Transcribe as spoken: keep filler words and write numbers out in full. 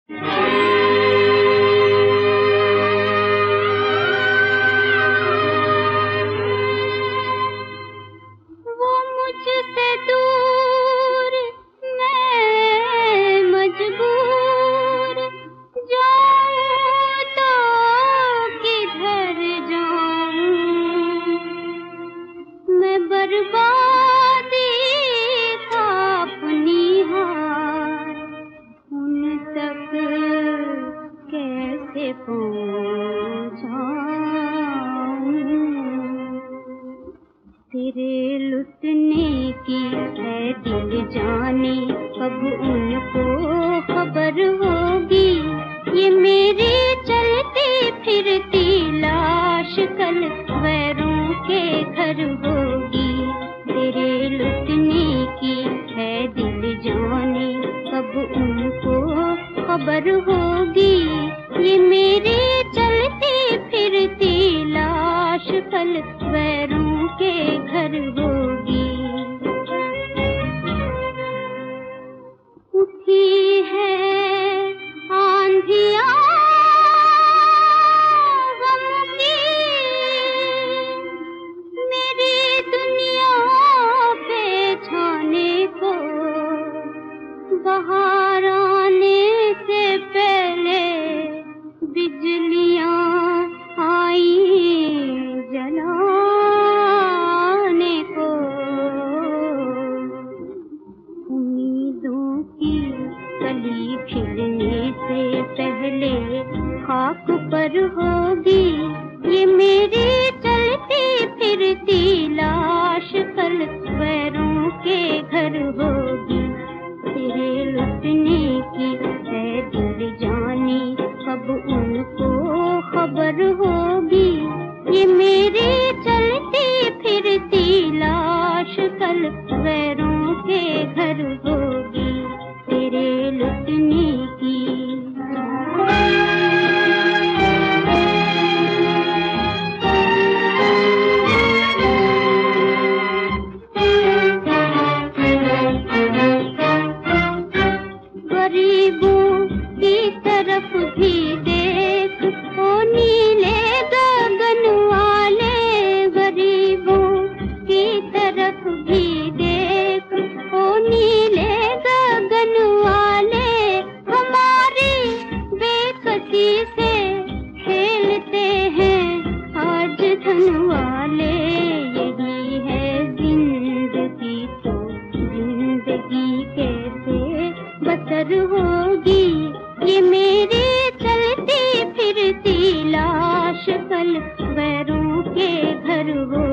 वो मुझसे दूर, मैं मजबूर, जाऊं तो किधर जाऊं। मैं बर्बादी था अपनी हार, उन तक कैसे पहुंचाऊं। तेरे लुटने की है दिल जाने, कब उनको खबर होगी। ये मेरी चलती फिरती लाश कल गैरों के घर होगी। तेरे लुटने की है दिल जाने, कब उनको खबर होगी। ये मेरी चलती फिरती लाश कल गैरों के घर होगी। उठी है आंधियाँ गम की, मेरी दुनिया पे छाने को। बाहर आने से पहले बिजलियाँ आई जलाने को। उम्मीदों की कली खिलने से पहले खाक पर होगी। ये मेरी चलती फिरती लाश कल गैरों के घर होगी। तेरे लुटने की है दिल जाने, कब उनको खबर होगी। ये मेरी चलती फिरती लाश कल गैरों के घर होगी। तेरे लुटने की। गरीबों की तरफ भी देख, ओ नीले गगन वाले। गरीबों की तरफ भी देख, ओ नीले गगन वाले। हमारी बेकसी से खेलते हैं आज धन वाले। यही है जिंदगी तो जिंदगी कैसे बसर होगी। ये मेरी चलती फिरती लाश कल गैरों के घर हो।